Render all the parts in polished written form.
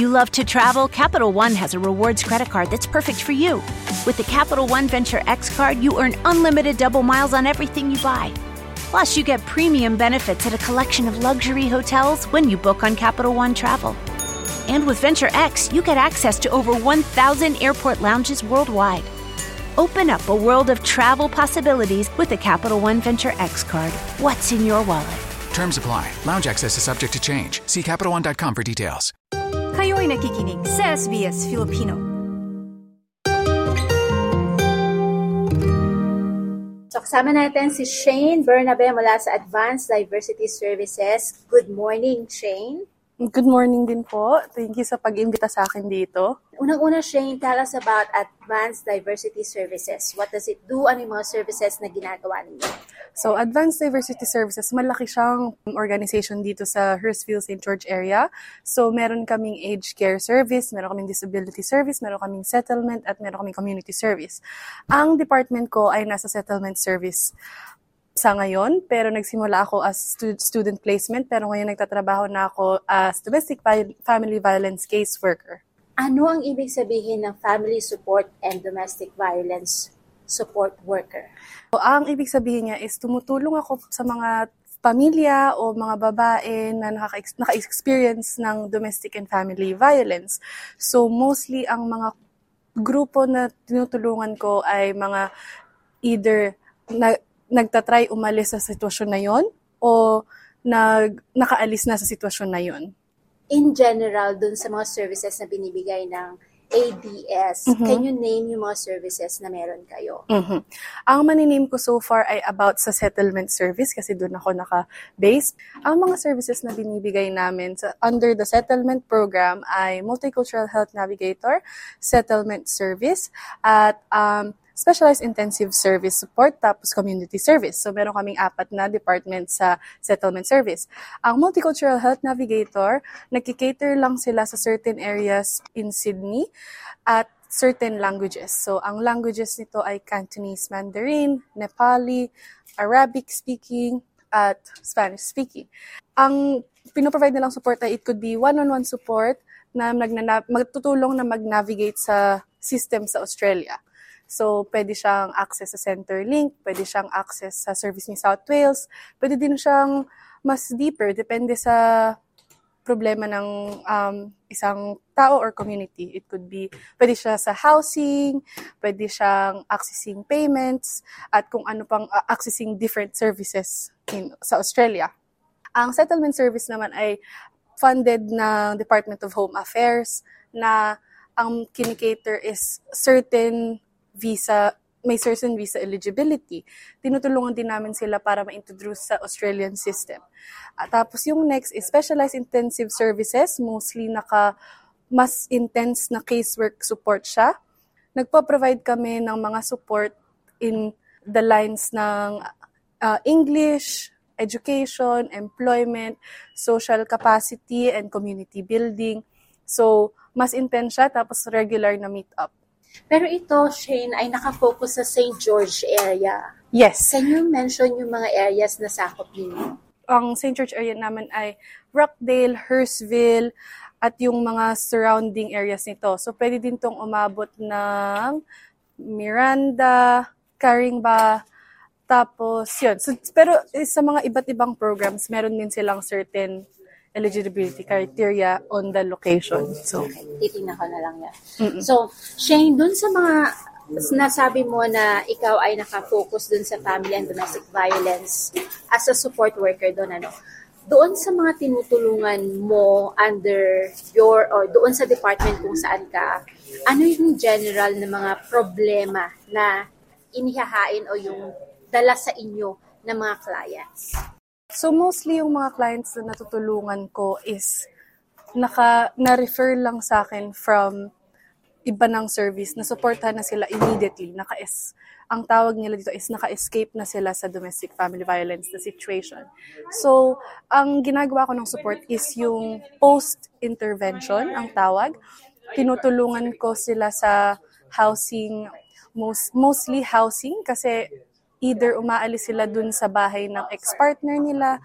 you love to travel, Capital One has a rewards credit card that's perfect for you. With the Capital One Venture X card, you earn unlimited double miles on everything you buy. Plus, you get premium benefits at a collection of luxury hotels when you book on Capital One Travel. And with Venture X, you get access to over 1,000 airport lounges worldwide. Open up a world of travel possibilities with the Capital One Venture X card. What's in your wallet? Terms apply. Lounge access is subject to change. See CapitalOne.com for details. Kayo'y nakikinig sa SBS Filipino. So kasama natin si Shane Bernabe mula sa Advanced Diversity Services. Good morning, Shane. Good morning din po. Thank you sa pag-imbita sa akin dito. Unang-una, Shane, tell us about Advanced Diversity Services. What does it do? Ano yung mga services na ginagawa ninyo? So, Advanced Diversity Services, malaki siyang organization dito sa Hurstville, St. George area. So, meron kaming aged care service, meron kaming disability service, meron kaming settlement, at meron kaming community service. Ang department ko ay nasa settlement service sa ngayon, pero nagsimula ako as student placement, pero ngayon nagtatrabaho na ako as domestic family violence caseworker. Ano ang ibig sabihin ng family support and domestic violence support worker? So, ang ibig sabihin niya is tumutulong ako sa mga pamilya o mga babae na naka-experience ng domestic and family violence. So mostly ang mga grupo na tinutulungan ko ay mga either nagtatry umalis sa sitwasyon na yon o nakaalis na sa sitwasyon na yon. In general, dun sa mga services na binibigay ng ADS, can you name yung mga services na meron kayo? Ang maniname ko so far ay about sa settlement service kasi doon ako naka-base. Ang mga services na binibigay namin under the settlement program ay Multicultural Health Navigator, Settlement Service, at Specialized Intensive Service Support, tapos Community Service. So, meron kaming 4 na department sa Settlement Service. Ang Multicultural Health Navigator, nagkikater lang sila sa certain areas in Sydney at certain languages. So, ang languages nito ay Cantonese Mandarin, Nepali, Arabic speaking, at Spanish speaking. Ang pinoprovide nilang support ay it could be one-on-one support na magtutulong na mag-navigate sa system sa Australia. So, pwede siyang access sa Centrelink, pwede siyang access sa Service New South Wales, pwede din siyang mas deeper, depende sa problema ng isang tao or community. It could be, pwede siya sa housing, pwede siyang accessing payments, at kung ano pang accessing different services sa Australia. Ang settlement service naman ay funded ng Department of Home Affairs na ang kinikater is may certain visa eligibility. Tinutulungan din namin sila para ma-introduce sa Australian system. Tapos yung next is Specialized Intensive Services, mostly mas intense na casework support siya. Nagpo-provide kami ng mga support in the lines ng English, education, employment, social capacity, and community building. So, mas intense siya, tapos regular na meet-up. Pero ito, Shane, ay nakafocus sa St. George area. Yes. Can you mention yung mga areas na sakop ninyo? Ang St. George area naman ay Rockdale, Hurstville, at yung mga surrounding areas nito. So, pwede din tong umabot ng Miranda, Caringbah, tapos yun. So, pero sa mga iba't ibang programs, meron din silang certain eligibility criteria on the location. So, okay, titingnan ko na lang yan. So, Shane, dun sa mga nasabi mo na ikaw ay nakafocus dun sa family and domestic violence as a support worker doon, doon sa mga tinutulungan mo under or doon sa department kung saan ka, ano yung general na mga problema na inihahain o yung dala sa inyo ng mga clients? So mostly yung mga clients na natutulungan ko is na-refer lang sa akin from iba ng service, na supportahan na sila immediately. Ang tawag nila dito is naka-escape na sila sa domestic family violence na situation. So, ang ginagawa ko ng support is yung post-intervention, ang tawag. Tinutulungan ko sila sa housing, mostly housing, kasi either umaalis sila dun sa bahay ng ex-partner nila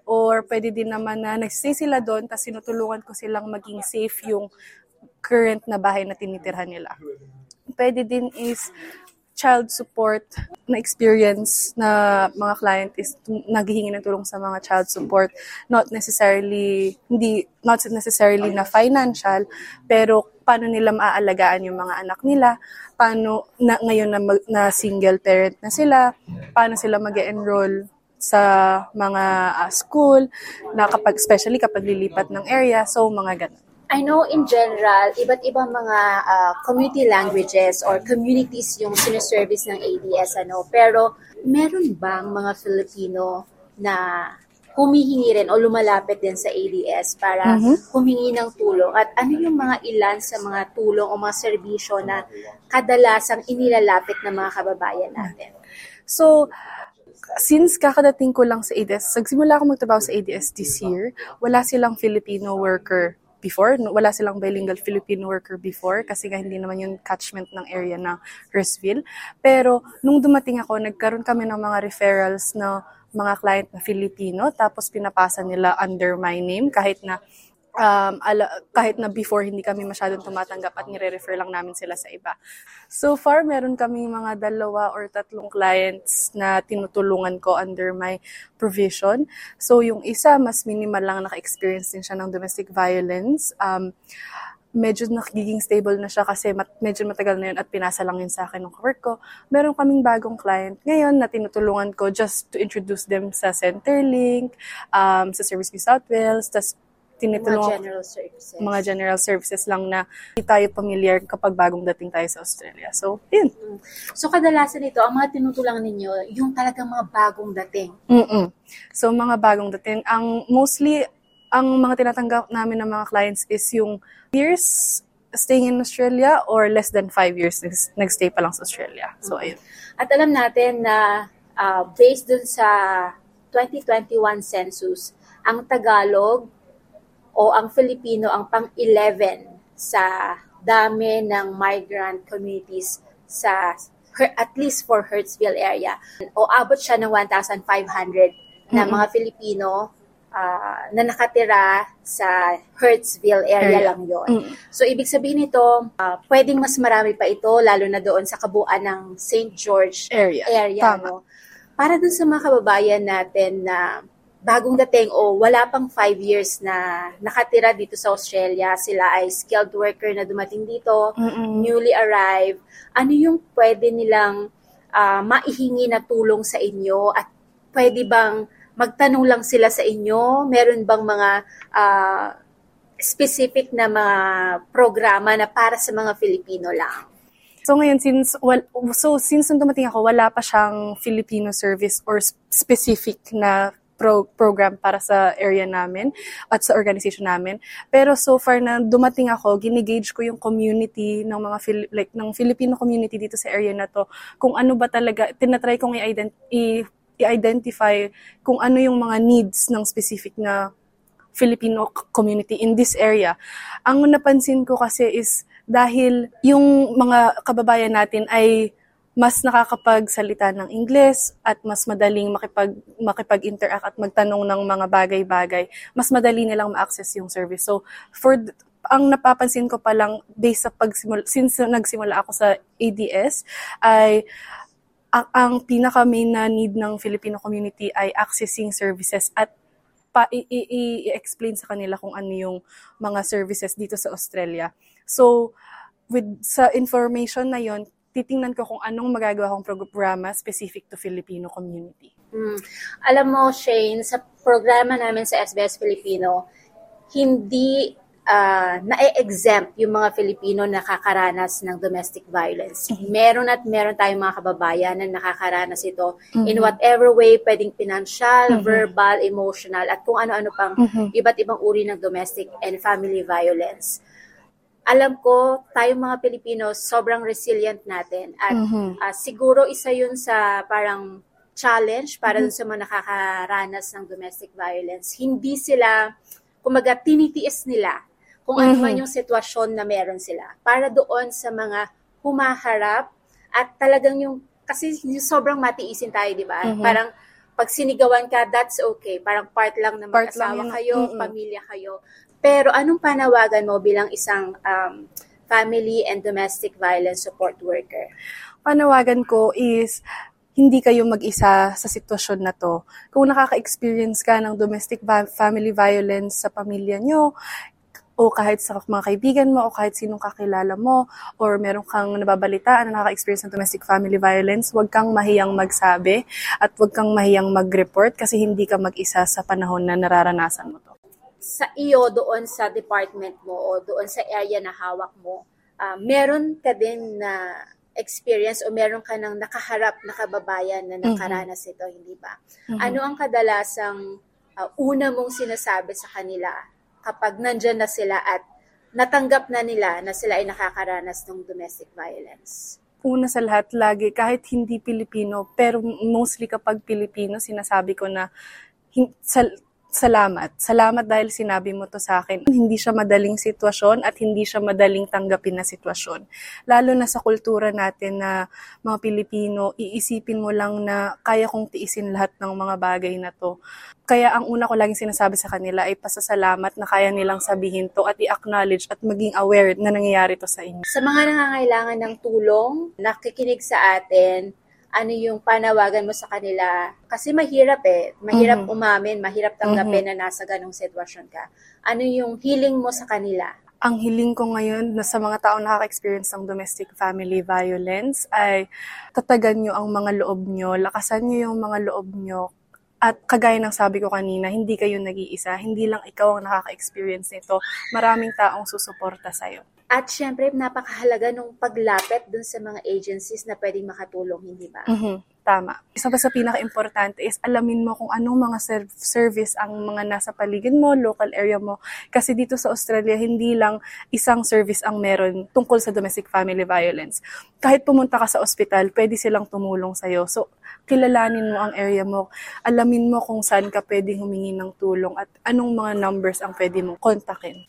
or pwede din naman na nagsistay sila doon tapos sinutulungan ko silang maging safe yung current na bahay na tinitirhan nila. Pwede din is child support na experience na mga client is naghihingi ng tulong sa mga child support, not necessarily na financial, pero paano nila maaalagaan yung mga anak nila, paano na ngayon na single parent na sila, paano sila mag-enroll sa mga school na especially kapag lilipat ng area, so mga ganun. I know in general, iba't ibang mga community languages or communities yung sineservice ng ADS, pero meron bang mga Filipino na humihingi rin o lumalapit din sa ADS para humingi ng tulong? At ano yung mga ilan sa mga tulong o mga serbisyo na kadalasang inilalapit ng mga kababayan natin? So, since kakadating ko lang sa ADS, nagsimula ako magtrabaho sa ADS this year, wala silang Filipino worker before. Wala silang bilingual Filipino worker before kasi nga hindi naman yung catchment ng area ng Hurstville. Pero nung dumating ako, nagkaroon kami ng mga referrals na mga client na Filipino tapos pinapasa nila under my name kahit na before hindi kami masyadong tumatanggap at nire-refer lang namin sila sa iba. So far, meron kami mga 2 or 3 clients na tinutulungan ko under my provision. So yung isa, mas minimal lang naka-experience din siya ng domestic violence. Medyo nagiging stable na siya kasi medyo matagal na yun at pinasa lang yun sa akin ng work ko. Meron kaming bagong client ngayon na tinutulungan ko just to introduce them sa Centerlink, sa Service New South Wales, tas mga general services lang na hindi tayo familiar kapag bagong dating tayo sa Australia. So, yun. So, kadalasan ito, ang mga tinutulang ninyo, yung talagang mga bagong dating. So, mga bagong dating. Ang mga tinatanggap namin ng mga clients is yung years staying in Australia or less than 5 years nagstay pa lang sa Australia. So, ayun. At alam natin na based dun sa 2021 census, ang Tagalog o ang Filipino ang pang-11 sa dami ng migrant communities sa at least for Hurstville area. O abot siya ng 1,500 na mga Filipino na nakatira sa Hurstville area lang yon. So ibig sabihin nito, pwedeng mas marami pa ito lalo na doon sa kabuuan ng St. George area. No? Para dun sa mga kababayan natin na bagong dating o wala pang 5 years na nakatira dito sa Australia, sila ay skilled worker na dumating dito, newly arrived, ano yung pwede nilang maihingi na tulong sa inyo at pwede bang magtanong lang sila sa inyo? Meron bang mga specific na mga programa na para sa mga Filipino lang? So ngayon, since nung dumating ako, wala pa siyang Filipino service or specific na program para sa area namin at sa organization namin. Pero so far na dumating ako, ginigauge ko yung community ng mga ng Filipino community dito sa area na to. Kung ano ba talaga, tinatry kong i-identify kung ano yung mga needs ng specific na Filipino community in this area. Ang napansin ko kasi is dahil yung mga kababayan natin ay mas nakakapagsalita ng Ingles at mas madaling makipag-interact at magtanong ng mga bagay-bagay, mas madali nilang ma-access yung service. So, ang napapansin ko pa lang based sa since nagsimula ako sa ADS, ay ang pinaka-main na need ng Filipino community ay accessing services at i-explain sa kanila kung ano yung mga services dito sa Australia. So, sa information na yon, titingnan ko kung anong magagawa kong programa specific to Filipino community. Alam mo, Shane, sa programa namin sa SBS Filipino, hindi na-exempt yung mga Filipino na nakakaranas ng domestic violence. Meron tayong mga kababayan na nakakaranas ito in whatever way, pwedeng financial, verbal, emotional, at kung ano-ano pang iba't ibang uri ng domestic and family violence. Alam ko, tayong mga Pilipino, sobrang resilient natin. At siguro isa yun sa parang challenge para dun sa mga nakakaranas ng domestic violence. Hindi sila, kumaga, tinitiis nila kung ano man yung sitwasyon na meron sila. Para doon sa mga humaharap at talagang kasi yung sobrang matiisin tayo, di ba? Parang pag sinigawan ka, that's okay. Parang part lang na mag-asawa kayo, pamilya kayo. Pero anong panawagan mo bilang isang family and domestic violence support worker? Panawagan ko is, hindi kayo mag-isa sa sitwasyon na to. Kung nakaka-experience ka ng domestic family violence sa pamilya nyo, o kahit sa mga kaibigan mo, o kahit sinong kakilala mo, or meron kang nababalitaan na nakaka-experience ng domestic family violence, huwag kang mahiyang magsabi at huwag kang mahiyang mag-report kasi hindi ka mag-isa sa panahon na nararanasan mo to. Sa iyo, doon sa department mo o doon sa area na hawak mo, meron ka din na experience o meron ka ng nakaharap na kababayan na nakaranas ito, hindi ba? Ano ang kadalasang una mong sinasabi sa kanila kapag nandyan na sila at natanggap na nila na sila ay nakakaranas ng domestic violence? Una sa lahat, lagi, kahit hindi Pilipino, pero mostly kapag Pilipino, sinasabi ko na salamat. Salamat dahil sinabi mo to sa akin. Hindi siya madaling sitwasyon at hindi siya madaling tanggapin na sitwasyon. Lalo na sa kultura natin na mga Pilipino, iisipin mo lang na kaya kong tiisin lahat ng mga bagay na to. Kaya ang una ko laging sinasabi sa kanila ay pasasalamat na kaya nilang sabihin to at i-acknowledge at maging aware na nangyayari to sa inyo. Sa mga nangangailangan ng tulong, nakikinig sa atin, ano yung panawagan mo sa kanila? Kasi mahirap mahirap umamin, mahirap tanggapin na nasa ganong sitwasyon ka. Ano yung healing mo sa kanila? Ang hiling ko ngayon na sa mga taong nakaka-experience ng domestic family violence ay tatagan nyo ang mga loob nyo, lakasan nyo yung mga loob nyo. At kagaya ng sabi ko kanina, hindi kayo nag-iisa, hindi lang ikaw ang nakaka-experience nito. Maraming taong susuporta sa'yo. At syempre, napakahalaga nung paglapit dun sa mga agencies na pwedeng makatulong, hindi ba? Tama. Isa pa sa pinaka-importante is alamin mo kung anong mga service ang mga nasa paligid mo, local area mo. Kasi dito sa Australia, hindi lang isang service ang meron tungkol sa domestic family violence. Kahit pumunta ka sa ospital, pwede silang tumulong sa'yo. So, kilalanin mo ang area mo. Alamin mo kung saan ka pwedeng humingi ng tulong at anong mga numbers ang pwede mong kontakin.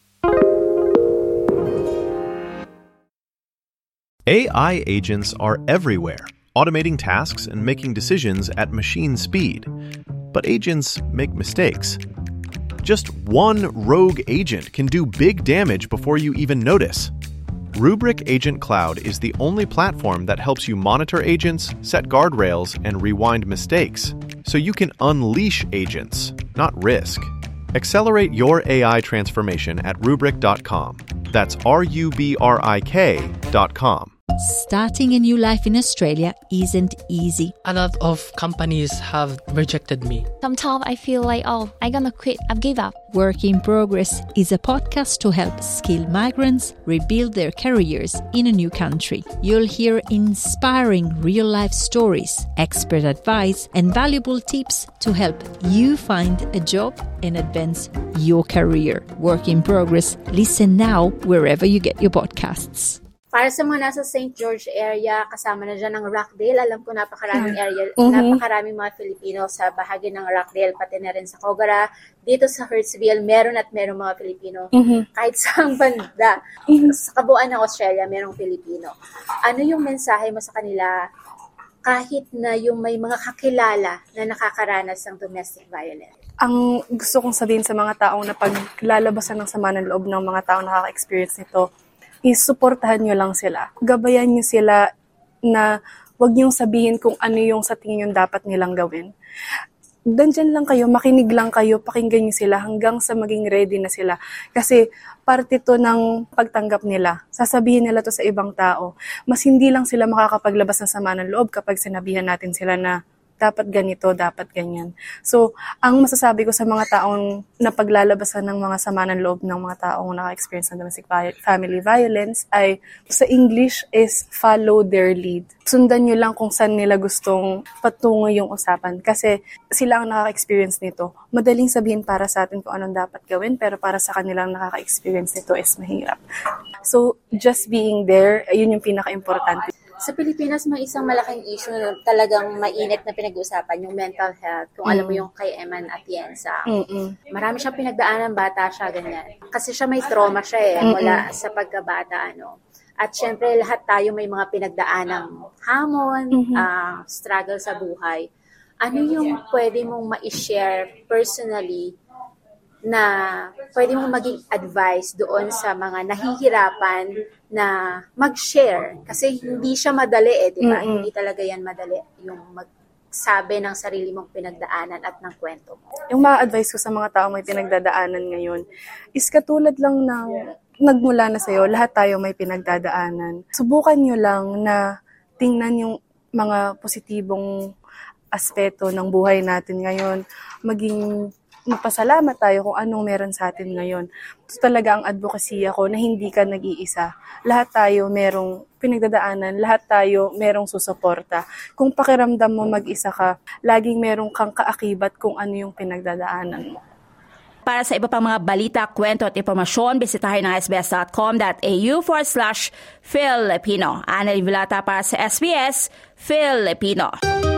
AI agents are everywhere, automating tasks and making decisions at machine speed. But agents make mistakes. Just one rogue agent can do big damage before you even notice. Rubrik Agent Cloud is the only platform that helps you monitor agents, set guardrails, and rewind mistakes, so you can unleash agents, not risk. Accelerate your AI transformation at Rubrik.com. That's RUBRIK.com. Starting a new life in Australia isn't easy. A lot of companies have rejected me. Sometimes I feel like, I'm gonna quit, I've given up. Work in Progress is a podcast to help skilled migrants rebuild their careers in a new country. You'll hear inspiring real-life stories, expert advice, and valuable tips to help you find a job and advance your career. Work in Progress. Listen now wherever you get your podcasts. Para sa mga nasa St. George area, kasama na dyan ng Rockdale. Alam ko napakaraming area, napakaraming mga Filipino sa bahagi ng Rockdale, pati na rin sa Cogara. Dito sa Hurstville, meron mga Filipino. Kahit saang banda, sa kabuuan ng Australia, merong Filipino. Ano yung mensahe mo sa kanila kahit na yung may mga kakilala na nakakaranas ng domestic violence? Ang gusto kong sabihin sa mga taong na paglalabasan ng sama ng loob ng mga taong nakaka-experience nito, is suportahan nyo lang sila. Gabayan nyo sila na wag nyo sabihin kung ano yung sa tingin yung dapat nilang gawin. Dandyan lang kayo, makinig lang kayo, pakinggan nyo sila hanggang sa maging ready na sila. Kasi parte to ng pagtanggap nila. Sasabihin nila to sa ibang tao. Mas hindi lang sila makakapaglabas ng sama ng loob kapag sinabihan natin sila na dapat ganito, dapat ganyan. So, ang masasabi ko sa mga taong napaglalabasan ng mga sama ng loob ng mga taong naka-experience ng domestic family violence ay sa English is follow their lead. Sundan nyo lang kung saan nila gustong patungo yung usapan kasi sila ang nakaka-experience nito. Madaling sabihin para sa atin kung anong dapat gawin pero para sa kanilang nakaka-experience nito is mahirap. So, just being there, yun yung pinaka-importante. Sa Pilipinas, may isang malaking issue na talagang mainit na pinag-uusapan, yung mental health. Kung alam mo yung kay Eman Atienza. Marami siyang pinagdaanan, bata siya, ganyan. Kasi siya may trauma siya mula sa pagkabata, At syempre, lahat tayo may mga pinagdaanang hamon, struggle sa buhay. ano yung pwede mong ma-share personally na pwede mong maging advice doon sa mga nahihirapan na mag-share? Kasi hindi siya madali di ba? Hindi talaga yan madali yung magsabi ng sarili mong pinagdaanan at ng kwento mo. Yung ma-advise ko sa mga taong may pinagdadaanan ngayon is katulad lang ng nagmula na sa'yo, lahat tayo may pinagdadaanan. Subukan nyo lang na tingnan yung mga positibong aspeto ng buhay natin ngayon. Magpasalamat tayo kung anong meron sa atin ngayon. Ito talaga ang advokasya ko na hindi ka nag-iisa. Lahat tayo merong pinagdadaanan, lahat tayo merong susuporta. Kung pakiramdam mo mag-isa ka, laging merong kang kaakibat kung ano yung pinagdadaanan mo. Para sa iba pang mga balita, kwento at impormasyon, bisitahin ang sbs.com.au/Filipino. Annalyn Vilata para sa SBS Filipino.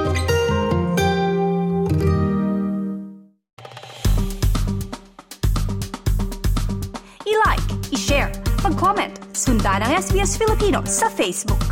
I-like, i-share, mag-comment, sundan ang SBS Filipino sa Facebook.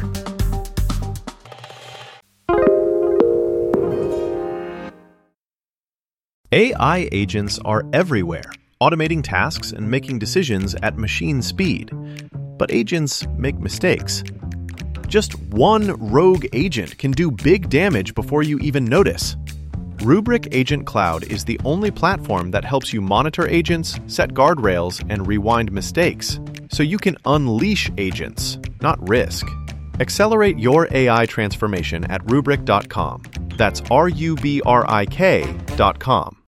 AI agents are everywhere, automating tasks and making decisions at machine speed. But agents make mistakes. Just one rogue agent can do big damage before you even notice. Rubrik Agent Cloud is the only platform that helps you monitor agents, set guardrails, and rewind mistakes, so you can unleash agents, not risk. Accelerate your AI transformation at Rubrik.com. That's RUBRIK.com.